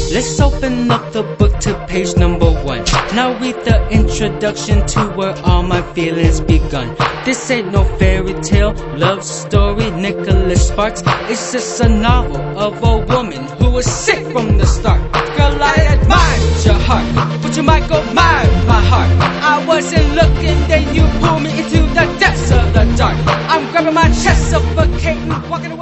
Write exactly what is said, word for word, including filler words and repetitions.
Let's open up the book to page number one. Now read the introduction to where all my feelings begun. This ain't no fairy tale, love story, Nicholas Sparks. It's just a novel of a woman who was sick from the start. Girl, I admire your heart, but you might go mad my heart. I wasn't looking, then you pulled me into the depths of the dark. I'm grabbing my chest, suffocating, walking away.